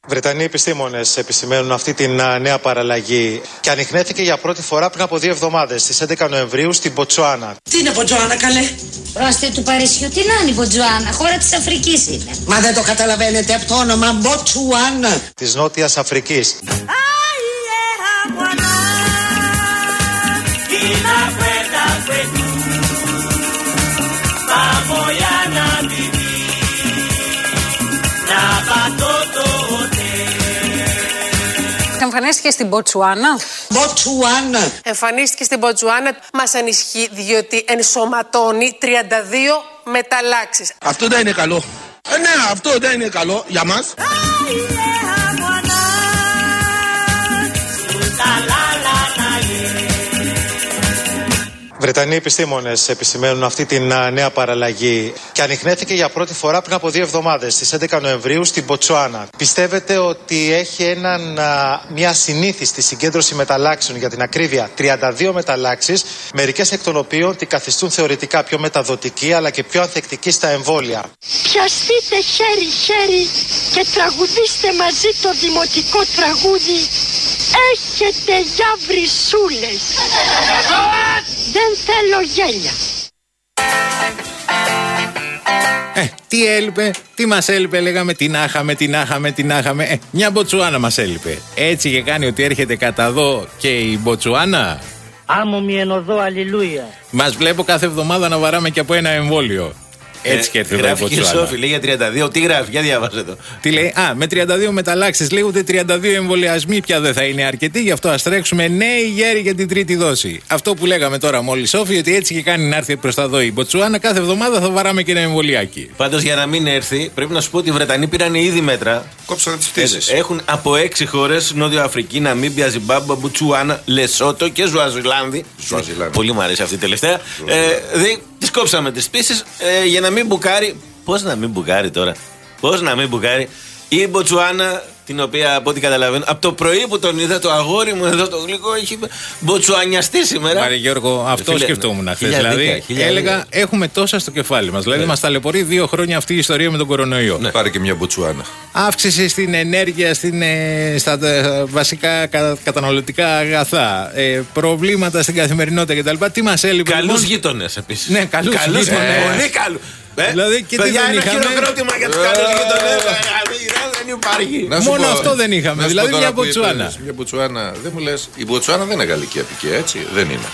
Βρετανοί επιστήμονες επισημαίνουν αυτή την νέα παραλλαγή και ανιχνέθηκε για πρώτη φορά πριν από 2 εβδομάδες, στις 11 Νοεμβρίου, στην Μποτσουάνα. Τι είναι Μποτσουάνα, καλέ? Πρόστιο του Παρισιού, τι να είναι η Μποτσουάνα, χώρα της Αφρικής είναι. Μα δεν το καταλαβαίνετε από το όνομα Μποτσουάνα. Της Νότιας Αφρικής. Εμφανίστηκε στην Μποτσουάνα. Μποτσουάνα. Εμφανίστηκε στην Μποτσουάνα. Μας ανισχύει διότι ενσωματώνει 32 μεταλλάξεις. Αυτό δεν είναι καλό. Ναι, αυτό δεν είναι καλό για μας. Βρετανοί επιστήμονες επισημαίνουν αυτή την νέα παραλλαγή και ανιχνέθηκε για πρώτη φορά πριν από 2 εβδομάδες, στις 11 Νοεμβρίου, στην Μποτσουάνα. Πιστεύετε ότι έχει μια ασυνήθιστη συγκέντρωση μεταλλάξεων, για την ακρίβεια 32 μεταλλάξεις, μερικές εκ των οποίων τη καθιστούν θεωρητικά πιο μεταδοτική αλλά και πιο ανθεκτική στα εμβόλια. Πιαστείτε χέρι-χέρι και τραγουδήστε μαζί το δημοτικό τραγούδι. Έχετε για βρυσούλες. Δεν θέλω γέλια. Τι έλειπε, τι μας έλειπε, λέγαμε, τι να είχαμε. Μια Μποτσουάνα μας έλειπε. Έτσι και κάνει ότι έρχεται κατά εδώ και η Μποτσουάνα. Άμμο μη ενωδώ, αλληλούια. Μας βλέπω κάθε εβδομάδα να βαράμε και από ένα εμβόλιο. Έτσι και έρθει εδώ η Μποτσουάνα. Γράφει η Σόφη, λέει για 32. Τι γράφει, για διάβασε το. Τι λέει, με 32 μεταλλάξεις λέγονται 32 εμβολιασμοί πια δεν θα είναι αρκετοί, γι' αυτό ας τρέξουμε νέοι γέροι για την τρίτη δόση. Αυτό που λέγαμε τώρα μόλις, Σόφη, ότι έτσι και κάνει να έρθει προς τα εδώ η Μποτσουάνα, κάθε εβδομάδα θα βαράμε και ένα εμβολιάκι. Πάντως για να μην έρθει, πρέπει να σου πω ότι οι Βρετανοί πήραν ήδη μέτρα. Κόψαν τις πτήσεις. Έχουν από 6 χώρες, Νότιο Αφρική, Ναμίμπια, Ζιμπάμπουε, Μποτσουάνα, Λεσότο και Ζουαζιλάνδη. Πολύ μου αρέσει αυτή η τελευταία. Τις κόψαμε τις πτήσεις για να μην μπουκάρει. Πώς να μην μπουκάρει τώρα? Πώς να μην μπουκάρει η Μποτσουάνα, την οποία από ό,τι καταλαβαίνω, από το πρωί που τον είδα, το αγόρι μου εδώ το γλυκό έχει μποτσουανιαστεί σήμερα. Μάρε Γιώργο, αυτό σκεφτόμουν χθες. Δηλαδή, έλεγα, έχουμε τόσα στο κεφάλι μας. Δηλαδή, μας ταλαιπωρεί 2 χρόνια αυτή η ιστορία με τον κορονοϊό. Ναι. Πάρε και μια Μποτσουάνα. Αύξηση στην ενέργεια, στα βασικά καταναλωτικά αγαθά. Προβλήματα στην καθημερινότητα κτλ. Τι μας έλειπε? Καλούς γείτονες επίσης. Ναι, καλούς γείτονες. Πολύ καλούς. Δηλαδή, και παιδιά, ένα χειροκρότημα για τους καλούς γείτονες. Δεν υπάρχει. Μόνο αυτό δεν είχαμε. Δηλαδή, μια Μποτσουάνα. Μια Μποτσουάνα, δεν μου λες. Η Μποτσουάνα δεν είναι γαλλική απικία, έτσι. Δεν είναι.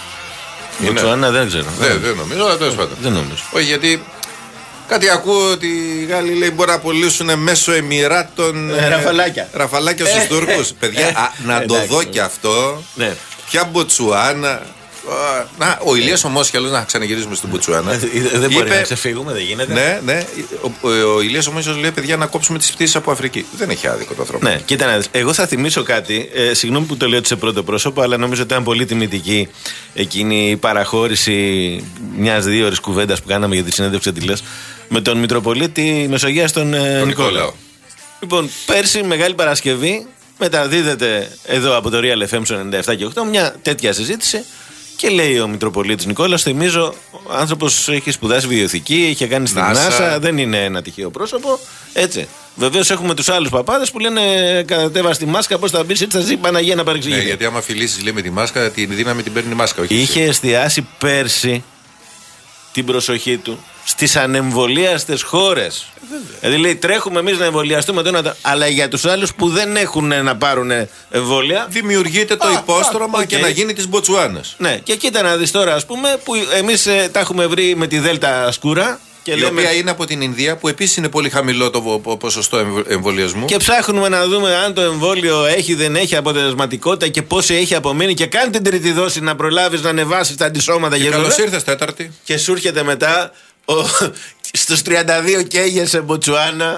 Η Μποτσουάνα δεν ξέρω. Δεν νομίζω, αλλά τέλος πάντων. Δεν νομίζω. Όχι, γιατί κάτι ακούω ότι οι Γάλλοι λέει μπορεί να πωλήσουν μέσω Εμιράτων ραφαλάκια στους Τούρκους. Παιδιά, να το δω και αυτό. Ποια Μποτσουάνα. Να, ο Ηλίας ο Μόσχελος, να ξαναγυρίσουμε στην Μποτσουάνα. Δεν μπορεί να ξεφύγουμε, δεν γίνεται. Ναι. Ο Ηλίας ο Μόσχελος λέει: παιδιά, να κόψουμε τις πτήσεις από Αφρική. Δεν έχει άδικο το άνθρωπο. Ναι, κοίτα να δεις. Εγώ θα θυμίσω κάτι. Συγγνώμη που το λέω σε πρώτο πρόσωπο, αλλά νομίζω ότι ήταν πολύ τιμητική εκείνη η παραχώρηση μιας 2 ώρες κουβέντας που κάναμε για τη συνέντευξη τηλεόραση με τον Μητροπολίτη Μεσογείας τον Νικόλαο. Λοιπόν, πέρσι Μεγάλη Παρασκευή μεταδίδεται εδώ από το Real FM 97 και 8 μια τέτοια συζήτηση. Και λέει ο Μητροπολίτης Νικόλαος, θυμίζω, ο άνθρωπος έχει σπουδάσει βιοειθική, είχε κάνει στην NASA, δεν είναι ένα τυχαίο πρόσωπο. Έτσι. Βεβαίως έχουμε τους άλλους παπάδες που λένε κατέβα τη μάσκα, πώς θα μπεις, έτσι θα ζει Παναγία να παρεξηγεί. Ναι, γιατί άμα φιλήσεις λέει με τη μάσκα, τη δύναμη την παίρνει η μάσκα. Όχι είχε εστιάσει πέρσι την προσοχή του στις ανεμβολίαστες χώρες. Δηλαδή λέει τρέχουμε εμείς να εμβολιαστούμε τώρα, αλλά για τους άλλους που δεν έχουν να πάρουν εμβόλια δημιουργείται το υπόστρωμα και να γίνει της Μποτσουάνας. Ναι, και κοίτα να δεις τώρα, ας πούμε, που εμείς τα έχουμε βρει με τη Δέλτα Σκούρα. Η οποία είναι από την Ινδία, που επίσης είναι πολύ χαμηλό το ποσοστό εμβολιασμού. Και ψάχνουμε να δούμε αν το εμβόλιο έχει, δεν έχει αποτελεσματικότητα και πόση έχει απομείνει. Και κάνει την τρίτη δόση να προλάβεις να ανεβάσεις τα αντισώματα. Και καλώς ήρθες τέταρτη. Και σου έρχεται μετά στους 32 καίγεσαι Μποτσουάνα.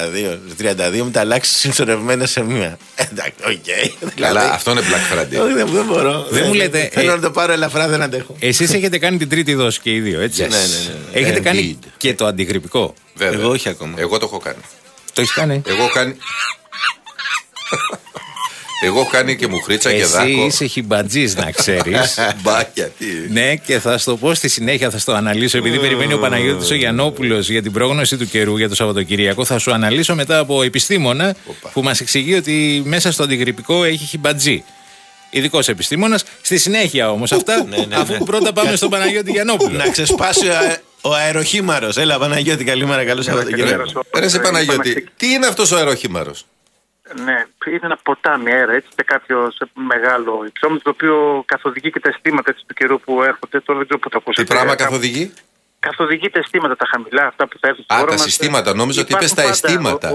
32 μεταλλάξεις συσσωρευμένες σε μία. Εντάξει, οκ. Καλά, αυτό είναι Black Friday. Όχι, δεν μπορώ. Δεν μου λέτε. Θέλω να το πάρω ελαφρά, δεν αντέχω. Εσείς έχετε κάνει την τρίτη δόση και οι δύο, έτσι? Ναι. Έχετε κάνει και το αντιγρυπικό? Βέβαια. Εγώ όχι ακόμα. Εγώ το έχω κάνει. Το έχεις κάνει? Εγώ κάνει. Εγώ έχω κάνει και μουχρίτσα και δάκο. Εσύ είσαι χιμπατζής, να ξέρεις. Μπάκια, τι. Ναι, και θα στο πω στη συνέχεια, θα στο αναλύσω. Επειδή περιμένει ο Παναγιώτης ο Γιαννόπουλος για την πρόγνωση του καιρού για το Σαββατοκυριακό, θα σου αναλύσω μετά από επιστήμονα που μας εξηγεί ότι μέσα στο αντιγρυπικό έχει χιμπατζή. Ειδικός επιστήμονας. Στη συνέχεια όμως αυτά, αφού πρώτα πάμε στον Παναγιώτη Γιαννόπουλο. Να ξεσπάσει ο αεροχήμαρος. Έλα, Παναγιώτη, καλημέρα, καλώς Σαββατοκύριακο. Ρε Παναγιώτη, τι είναι αυτός ο αεροχήμαρος? Ναι, είναι ένα ποτάμι αέρα, έτσι, σε κάποιο μεγάλο υψόμετρο, το οποίο καθοδηγεί και τα αισθήματα του καιρού που έρχονται. Τώρα δεν ξέρω πού το ακούσατε. Τι πράγμα καθοδηγεί? Καθοδηγεί τα αισθήματα, τα χαμηλά, αυτά που θα έρθουν στη χώρα μας. Τα συστήματα, νόμιζα ότι είπες τα αισθήματα.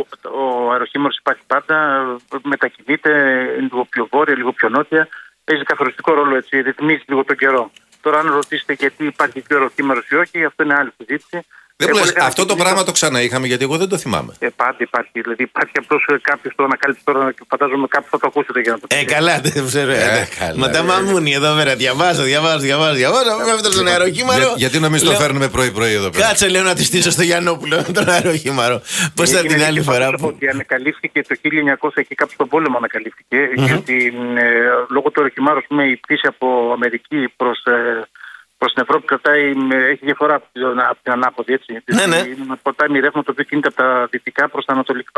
Ο αεροχήμαρος υπάρχει πάντα, μετακινείται, λίγο πιο βόρεια, λίγο πιο νότια. Παίζει καθοριστικό ρόλο, έτσι, ρυθμίζει λίγο τον καιρό. Τώρα, αν ρωτήσετε γιατί υπάρχει πιο αεροχήμαρος ή όχι, αυτό είναι άλλη συζήτηση. Αυτό το πράγμα το ξαναείχαμε, γιατί εγώ δεν το θυμάμαι. Πάντα υπάρχει. Δηλαδή υπάρχει απλώς κάποιος το ανακάλυψε τώρα και φαντάζομαι κάποιος θα το ακούσετε για να το πει. Καλά, δεν ξέρω. Μα τα μαμούνι εδώ πέρα. Διαβάζω. Πέφτω στον αεροχήμαρο. Γιατί νομίζω το φέρνουμε πρωί-πρωί εδώ πέρα. Κάτσε, λέω, να τη στήσω στο Γιαννόπουλο τον αεροχήμαρο. Πώς θα την άλλη φορά που. Ότι ανακαλύφθηκε το 1900 εκεί κάπου στον πόλεμο ανακαλύφθηκε. Γιατί λόγω του αεροχημάρου, η πτήση από Αμερική προς την Ευρώπη έχει διαφορά από την ανάποδη, έτσι. Ναι. Είναι ποτάμι ρεύμα το οποίο κινείται από τα δυτικά προς τα ανατολικά,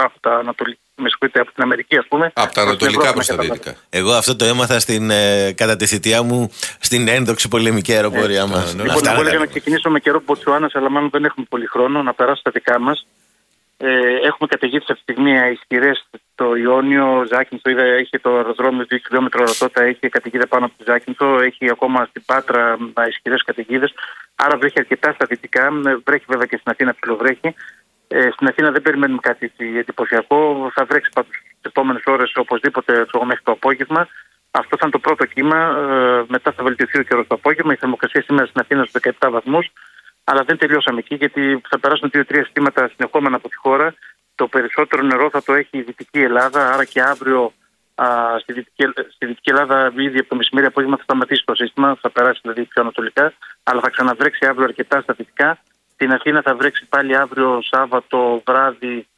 από την Αμερική, ας πούμε. Από τα ανατολικά προς τα δυτικά. Εγώ αυτό το έμαθα κατά τη θητεία μου στην ένδοξη πολεμική αεροπορία μας. Λοιπόν, εγώ έλεγα να ξεκινήσω με καιρό Μποτσουάνας, αλλά μάλλον δεν έχουμε πολύ χρόνο, να περάσω στα δικά μας. Έχουμε καταιγίδες αυτή τη στιγμή ισχυρές στο Ιόνιο, Ζάκυνθο, έχει το αεροδρόμιο 2 χιλιόμετρα ορατότητα, έχει καταιγίδα πάνω από τη Ζάκυνθο, έχει ακόμα στην Πάτρα ισχυρές καταιγίδες, άρα βρέχει αρκετά στα δυτικά, βρέχει βέβαια και στην Αθήνα, ψιλοβρέχει. Στην Αθήνα δεν περιμένουμε κάτι εντυπωσιακό, θα βρέξει πάντως τις επόμενες ώρες οπωσδήποτε μέχρι το απόγευμα. Αυτό θα είναι το πρώτο κύμα, μετά θα βελτιωθεί ο καιρός το απόγευμα, η θερμοκρασία σήμερα στην Αθήνα στους 17 βαθμούς. Αλλά δεν τελειώσαμε εκεί, γιατί θα περάσουν 2-3 συστήματα συνεχόμενα από τη χώρα. Το περισσότερο νερό θα το έχει η Δυτική Ελλάδα, άρα και αύριο στη Δυτική Ελλάδα, ήδη από το μεσημέρι απόγευμα θα σταματήσει το σύστημα, θα περάσει δηλαδή πιο ανατολικά, αλλά θα ξαναβρέξει αύριο αρκετά στα δυτικά. Στην Αθήνα θα βρέξει πάλι αύριο Σάββατο βράδυ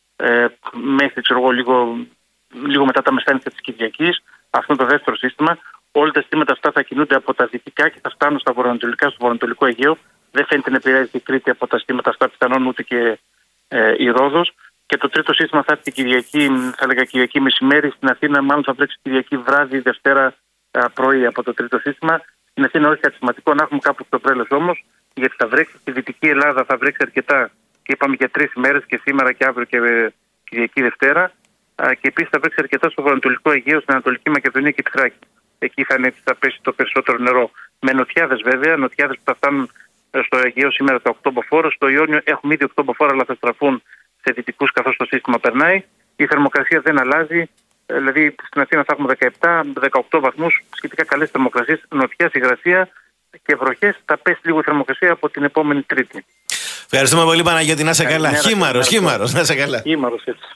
μέχρι λίγο μετά τα μεσάνυχτα της Κυριακής. Αυτό είναι το δεύτερο σύστημα. Όλα τα συστήματα αυτά θα κινούνται από τα δυτικά και θα φτάνουν στα βορειοανατολικά, στο βορειοανατολικό Αιγαίο. Δεν φαίνεται να επηρεάζει η Κρήτη από τα συστήματα αυτά, πιθανόν ούτε και η Ρόδος. Και το τρίτο σύστημα θα έρθει Κυριακή, θα έλεγα Κυριακή μεσημέρι. Στην Αθήνα, μάλλον θα βρέξει Κυριακή βράδυ, Δευτέρα πρωί από το τρίτο σύστημα. Στην Αθήνα, όχι κάτι σημαντικό, να έχουμε κάπου στο τρέλος όμως, γιατί θα βρέξει. Στη Δυτική Ελλάδα θα βρέξει αρκετά και είπαμε για 3 ημέρες και σήμερα και αύριο και Κυριακή Δευτέρα. Και επίσης θα βρέξει αρκετά στο βορειοανατολικό Αιγαίο, στην Ανατολική Μακεδονία και Θράκη. Εκεί θα πέσει το περισσότερο νερό. Με νοτιάδες βέβαια, νοτιάδες που θα φτάνουν στο Αιγαίο σήμερα τα 8 μποφόρ. Στο Ιόνιο έχουμε ήδη 8 μποφόρ, αλλά θα στραφούν σε δυτικούς καθώς το σύστημα περνάει. Η θερμοκρασία δεν αλλάζει. Δηλαδή στην Αθήνα θα έχουμε 17-18 βαθμούς, σχετικά καλές θερμοκρασίες. Νοτιάς, υγρασία και βροχές. Θα πέσει λίγο η θερμοκρασία από την επόμενη Τρίτη. Ευχαριστούμε πολύ, Παναγιώτη. Να σε καλά. Χήμαρος, να σε καλά. Χήμαρος, έτσι.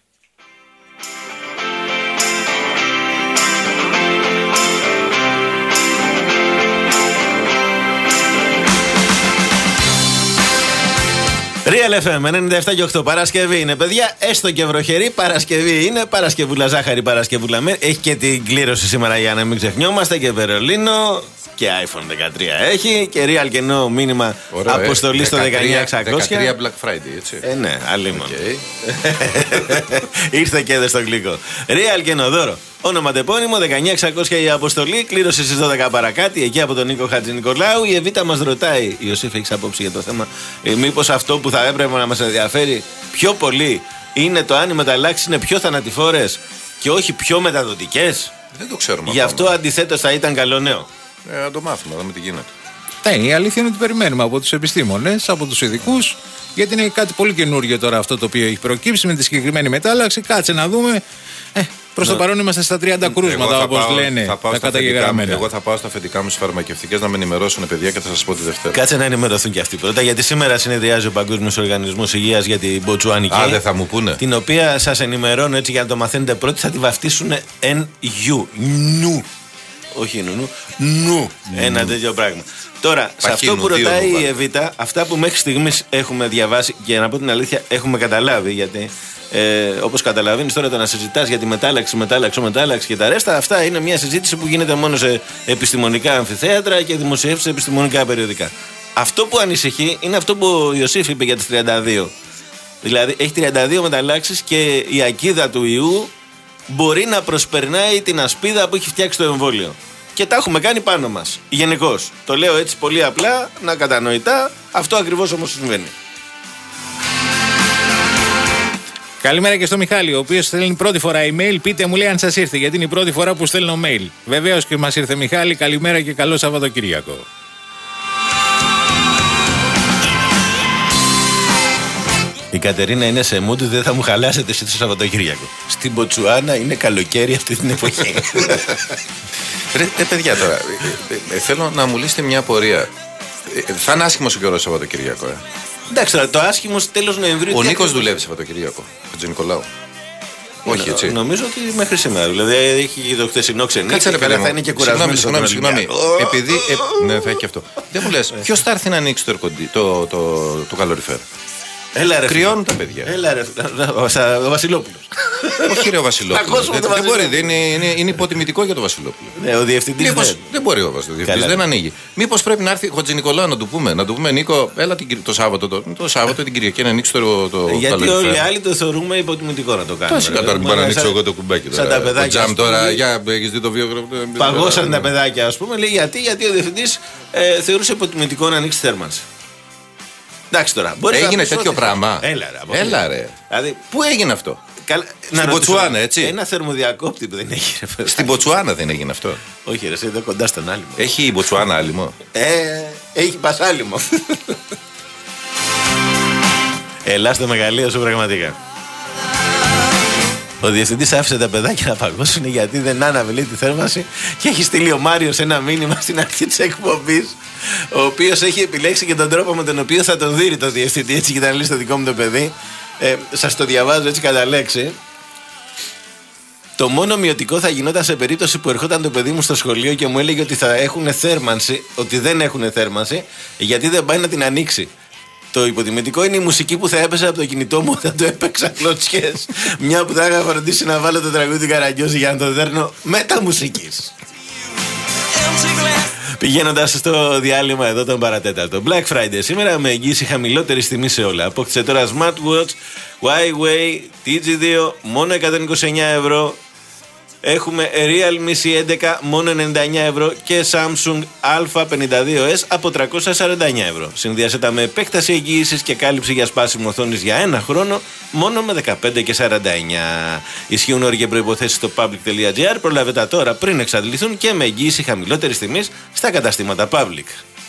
Real FM 97 και 8 Παρασκευή είναι, παιδιά. Έστω και βροχερή Παρασκευή είναι. Παρασκευούλα ζάχαρη, Παρασκευούλα μέρη. Έχει και την κλήρωση σήμερα για να μην ξεχνιόμαστε. Και Βερολίνο και iPhone 13 έχει. Και Real κενό μήνυμα αποστολή στο 19600. 13 Black Friday, έτσι. Ναι, αλλήμον. Ήρθε και έδε στο γλυκό. Real κενό δώρο. Όνομα τεπώνυμο 19600 η αποστολή. Κλήρωση στις 12 παρακάτω. Εκεί από τον Νίκο Χατζηνικολάου. Η Εβίτα μας ρωτάει, Ιωσήφ, έχεις άποψη για το θέμα? Μήπως αυτό που θα έπρεπε να μας ενδιαφέρει πιο πολύ είναι το αν οι μεταλλάξεις είναι πιο θανατηφόρες και όχι πιο μεταδοτικές? Δεν το ξέρουμε. Γι' αυτό αντιθέτως θα ήταν καλό νέο. Να το μάθουμε, να δούμε τι γίνεται. Ναι, η αλήθεια είναι ότι περιμένουμε από τους επιστήμονες, από τους ειδικούς, γιατί είναι κάτι πολύ καινούργιο τώρα αυτό το οποίο έχει προκύψει με τη συγκεκριμένη μετάλλαξη. Κάτσε να δούμε. Προς το παρόν είμαστε στα 30 κρούσματα, όπως λένε τα καταγεγραμμένα. Εγώ θα πάω στα αφεντικά μου στις φαρμακευτικές να με ενημερώσουν, παιδιά, και θα σας πω τη Δευτέρα. Κάτσε να ενημερωθούν και αυτοί πρώτα, γιατί σήμερα συνεδριάζει ο Παγκόσμιος Οργανισμός Υγείας για την Μποτσουανική. Δεν θα μου πούνε. Την οποία σας ενημερώνω έτσι για να το μαθαίνετε πρώτοι, θα τη βαφτίσουν NU. Όχι νου. Ένα τέτοιο πράγμα. Τώρα, σε αυτό που ρωτάει η Εβίτα, αυτά που μέχρι στιγμής έχουμε διαβάσει και να πω την αλήθεια έχουμε καταλάβει, γιατί όπως καταλαβαίνεις τώρα το να συζητάς για τη μετάλλαξη και τα ρέστα, αυτά είναι μια συζήτηση που γίνεται μόνο σε επιστημονικά αμφιθέατρα και δημοσιεύσεις σε επιστημονικά περιοδικά. Αυτό που ανησυχεί είναι αυτό που ο Ιωσήφ είπε για τις 32. Δηλαδή έχει 32 μεταλλάξεις και η ακίδα του ιού μπορεί να προσπερνάει την ασπίδα που έχει φτιάξει το εμβόλιο. Και τα έχουμε κάνει πάνω μας. Γενικώς. Το λέω έτσι πολύ απλά, να κατανοητά. Αυτό ακριβώς όμως συμβαίνει. Καλημέρα και στο Μιχάλη, ο οποίος στέλνει πρώτη φορά email. Πείτε μου, λέει, αν σας ήρθε, γιατί είναι η πρώτη φορά που στέλνω mail. Βεβαίως και μας ήρθε, Μιχάλη. Καλημέρα και καλό Σαββατοκύριακο. Η Κατερίνα είναι σε mood, δεν θα μου χαλάσετε εσείς το Σαββατοκύριακο. Στην Μποτσουάνα είναι καλοκαίρι αυτή την εποχή. Ρε παιδιά τώρα, θέλω να μου λύσετε μια απορία. Θα είναι άσχημος ο καιρός Σαββατοκύριακο, Εντάξει, τώρα το άσχημο τέλος Νοεμβρίου. Ο Νίκος δουλεύει Σαββατοκύριακο, Χατζηνικολάου. Όχι, έτσι. Νομίζω ότι μέχρι σήμερα. Δηλαδή έχει το χθεσινό ξενύχτη. Καλά, θα είναι και κουρασμένο. Συγγνώμη. Επειδή. Ναι, θα έχει και αυτό. Δεν μου λες, ποιος θα έρθει να ανοίξει το καλοριφέρ? Έλα ρε. Κρυώνουν τα παιδιά. Έλα ρε. Ο Βασιλόπουλος. Όχι ρε ο Βασιλόπουλος. Δεν μπορεί, είναι υποτιμητικό για τον Βασιλόπουλο. Ναι, ο διευθυντής. Δεν μπορεί ο διευθυντής, δεν ανοίγει. Μήπως πρέπει να έρθει ο Χατζηνικολάου να του πούμε, Νίκο, έλα το Σάββατο την Κυριακή να ανοίξει το καλοριφέρ. Γιατί όλοι οι άλλοι το θεωρούμε υποτιμητικό να το κάνουμε. Φυσικά τώρα μπορώ να ανοίξω εγώ το κουμπάκι. Σαν τα παιδάκια. Τώρα, για έχεις δει το βίογραφο. Παγώσαν τα παιδάκια, ας πούμε. Λέει γιατί ο διευθυντής θεωρούσε υποτιμητικό να ανοίξει θέρμανση. Εντάξει τώρα. Έγινε τέτοιο πράγμα. Έλα ρε. Δηλαδή, πού έγινε αυτό? Στην Μποτσουάνα, έτσι. Ένα θερμοδιακόπτη που δεν έχει. Στην Μποτσουάνα δεν έγινε αυτό? Όχι, ρε, εδώ κοντά στον άλυμο. Έχει η Μποτσουάνα άλυμο? Έχει πασάλυμο. Ελά στο μεγαλείο σου πραγματικά. Ο διευθυντής άφησε τα παιδάκια να παγώσουν γιατί δεν άναβε, λέει, τη θέρμανση και έχει στείλει ο Μάριος ένα μήνυμα στην αρχή της εκπομπής, ο οποίος έχει επιλέξει και τον τρόπο με τον οποίο θα τον δείρει το διευθυντή, έτσι, και να λύσει το δικό μου το παιδί. Σας το διαβάζω έτσι κατά λέξη. Το μόνο μειωτικό θα γινόταν σε περίπτωση που ερχόταν το παιδί μου στο σχολείο και μου έλεγε ότι θα έχουν θέρμανση, ότι δεν έχουν θέρμανση, γιατί δεν πάει να την ανοίξει. Το υποτιμητικό είναι η μουσική που θα έπαιζε από το κινητό μου όταν το έπαιξα κλωτσιές. Μια που θα είχα φροντίσει να βάλω το τραγούδι Καραγκιόζη για να το δέρνω μετά μουσικής. Πηγαίνοντας στο διάλειμμα εδώ τον παρατέταρτο. Black Friday σήμερα με εγγύηση χαμηλότερη τιμή σε όλα. Απόκτησε τώρα smartwatch Huawei TG2 μόνο 129 ευρώ. Έχουμε Realme C11 μόνο 99 ευρώ και Samsung A52s από 349 ευρώ. Συνδυάσε τα με επέκταση εγγύησης και κάλυψη για σπάσιμο οθόνης για ένα χρόνο μόνο με 15 και 49. Ισχύουν όροι και προϋποθέσεις στο public.gr. Προλάβε τα τώρα πριν εξαντληθούν και με εγγύηση χαμηλότερης τιμής στα καταστήματα public.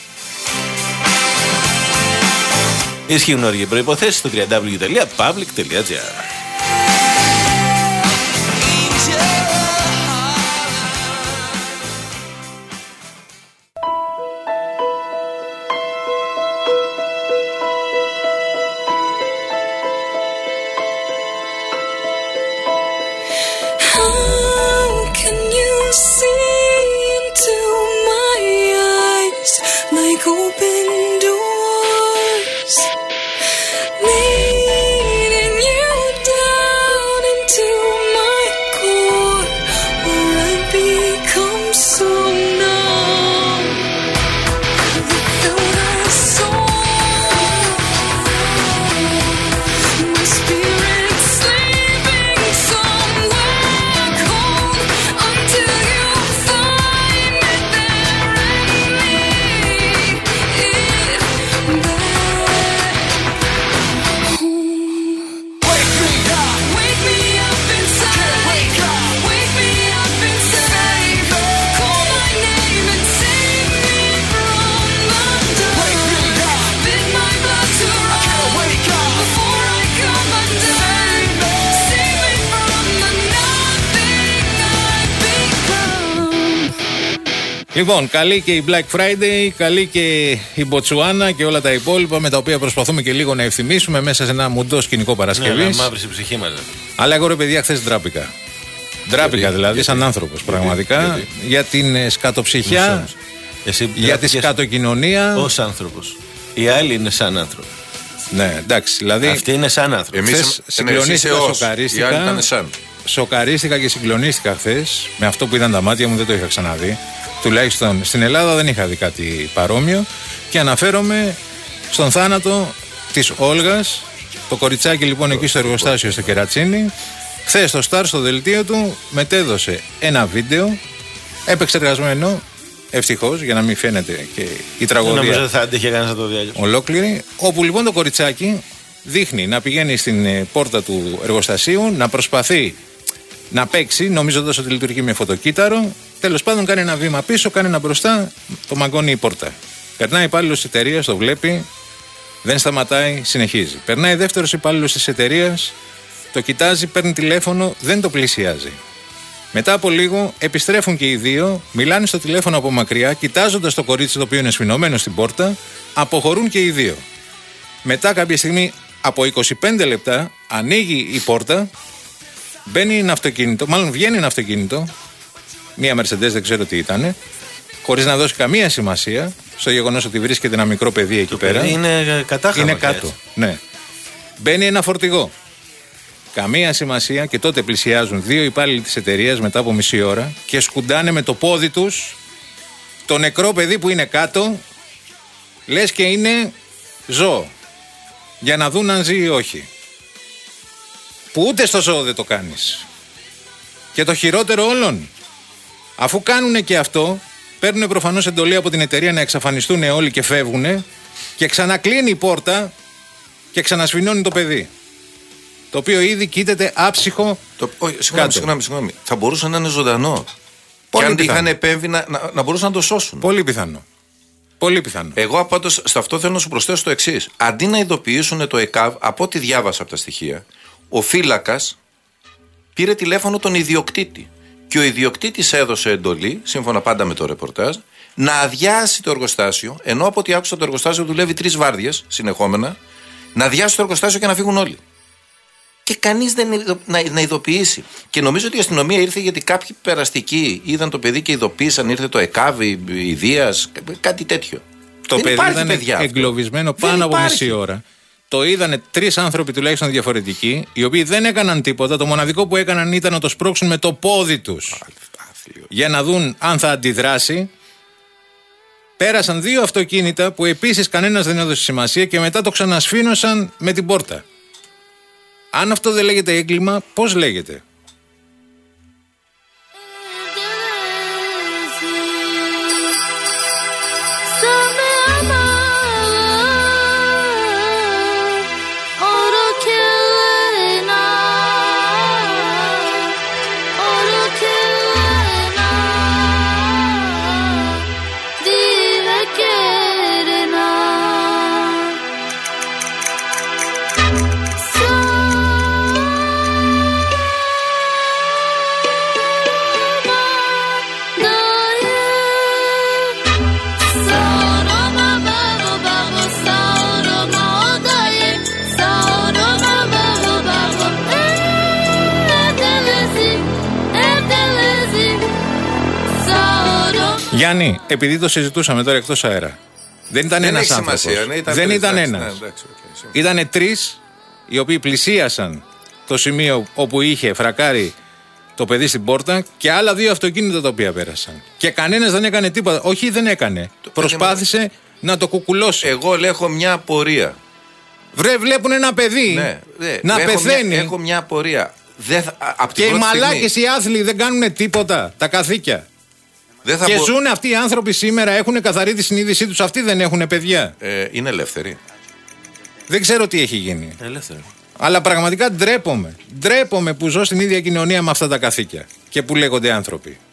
Ισχύουν όροι και προϋποθέσεις στο www.public.gr. Λοιπόν, καλή και η Black Friday, καλή και η Μποτσουάνα και όλα τα υπόλοιπα με τα οποία προσπαθούμε και λίγο να ευθυμίσουμε μέσα σε ένα μουντό σκηνικό Παρασκευής. Ναι, μαύρη η ψυχή μας. Αλλά εγώ ρε παιδιά χθες ντράπηκα. Ντράπηκα δηλαδή, σαν άνθρωπος πραγματικά, για την σκατοψυχιά, για τη σκατοκοινωνία. Ως άνθρωπος. Οι άλλοι είναι σαν άνθρωποι. Ναι, εντάξει, δηλαδή. Αυτοί είναι σαν άνθρωποι. Εμείς συγκλονίστηκα, σοκαρίστηκα και συγκλονίστηκα χθες με αυτό που είδαν τα μάτια μου, δεν το είχα ξαναδεί. Τουλάχιστον στην Ελλάδα δεν είχα δει κάτι παρόμοιο. Και αναφέρομαι στον θάνατο της Όλγας. Το κοριτσάκι λοιπόν εκεί στο εργοστάσιο στο Κερατσίνι. Χθες το Σταρ στο δελτίο του μετέδωσε ένα βίντεο επεξεργασμένο, ευτυχώς, για να μην φαίνεται και η τραγωδία. Νομίζω θα άντεχε κανένας να το δει. Ολόκληρη. Όπου λοιπόν το κοριτσάκι δείχνει να πηγαίνει στην πόρτα του εργοστασίου, να προσπαθεί να παίξει, νομίζοντας ότι λειτουργεί με φωτοκύτταρο. Τέλος πάντων, κάνει ένα βήμα πίσω, κάνει ένα μπροστά, το μαγκώνει η πόρτα. Περνάει υπάλληλος της εταιρείας, το βλέπει, δεν σταματάει, συνεχίζει. Περνάει δεύτερος υπάλληλος της εταιρείας, το κοιτάζει, παίρνει τηλέφωνο, δεν το πλησιάζει. Μετά από λίγο επιστρέφουν και οι δύο, μιλάνε στο τηλέφωνο από μακριά, κοιτάζοντας το κορίτσι το οποίο είναι σφινωμένο στην πόρτα, αποχωρούν και οι δύο. Μετά κάποια στιγμή, από 25 λεπτά, ανοίγει η πόρτα, μπαίνει ένα αυτοκίνητο, μάλλον βγαίνει ένα αυτοκίνητο, μία Mercedes, δεν ξέρω τι ήταν, χωρίς να δώσει καμία σημασία στο γεγονός ότι βρίσκεται ένα μικρό παιδί εκεί πέρα. Είναι κατάχαμα. Είναι κάτω. Ναι. Μπαίνει ένα φορτηγό. Καμία σημασία, και τότε πλησιάζουν δύο υπάλληλοι της εταιρείας μετά από μισή ώρα και σκουντάνε με το πόδι τους το νεκρό παιδί που είναι κάτω, λες και είναι ζώο, για να δουν αν ζει ή όχι. Που ούτε στο ζώο δεν το κάνεις. Και το χειρότερο όλων, αφού κάνουν και αυτό, παίρνουν προφανώς εντολή από την εταιρεία να εξαφανιστούν όλοι και φεύγουν, και ξανακλίνει η πόρτα και ξανασφινώνει το παιδί, το οποίο ήδη κοίταται άψυχο. Συγγνώμη. Θα μπορούσε να είναι ζωντανό. Και αν είχαν επέμβει να μπορούσαν να το σώσουν. Πολύ πιθανό. Πολύ πιθανό. Εγώ πάντως σε αυτό θέλω να σου προσθέσω το εξής. Αντί να ειδοποιήσουν το ΕΚΑΒ, από ό,τι διάβασα από τα στοιχεία, ο φύλακας πήρε τηλέφωνο τον ιδιοκτήτη. Και ο ιδιοκτήτης έδωσε εντολή, σύμφωνα πάντα με το ρεπορτάζ, να αδειάσει το εργοστάσιο, ενώ από ό,τι άκουσα το εργοστάσιο δουλεύει 3 βάρδιες συνεχόμενα, να αδειάσει το εργοστάσιο και να φύγουν όλοι. Και κανείς δεν να ειδοποιήσει. Και νομίζω ότι η αστυνομία ήρθε γιατί κάποιοι περαστικοί είδαν το παιδί και ειδοποίησαν, ήρθε το ΕΚΑΒ, η Δίας, κάτι τέτοιο. Το παιδί ήταν εγκλωβισμένο πάνω από μισή ώρα. Το είδανε 3 άνθρωποι τουλάχιστον διαφορετικοί, οι οποίοι δεν έκαναν τίποτα. Το μοναδικό που έκαναν ήταν να το σπρώξουν με το πόδι τους για να δουν αν θα αντιδράσει. Πέρασαν 2 αυτοκίνητα που επίσης κανένας δεν έδωσε σημασία και μετά το ξανασφήνωσαν με την πόρτα. Αν αυτό δεν λέγεται έγκλημα, πώς λέγεται? Γιάννη, επειδή το συζητούσαμε τώρα εκτός αέρα, δεν ήταν ένας άνθρωπος. Δεν ήταν ένας. Ήτανε 3 οι οποίοι πλησίασαν το σημείο όπου είχε φρακάρει το παιδί στην πόρτα και άλλα 2 αυτοκίνητα τα οποία πέρασαν. Και κανένας δεν έκανε τίποτα. Όχι, δεν έκανε. Προσπάθησε να το κουκουλώσει. Εγώ έχω μια απορία. Βλέπουν ένα παιδί να πεθαίνει. Έχω μια απορία. Και οι μαλάκες οι άθλοι δεν κάνουν τίποτα. Τα καθήκια. Και ζουν αυτοί οι άνθρωποι σήμερα, έχουν καθαρή τη συνείδησή τους. Αυτοί δεν έχουν παιδιά. Είναι ελεύθεροι. Δεν ξέρω τι έχει γίνει. Ελεύθεροι. Αλλά πραγματικά ντρέπομαι. Ντρέπομαι που ζω στην ίδια κοινωνία με αυτά τα καθήκια και που λέγονται άνθρωποι.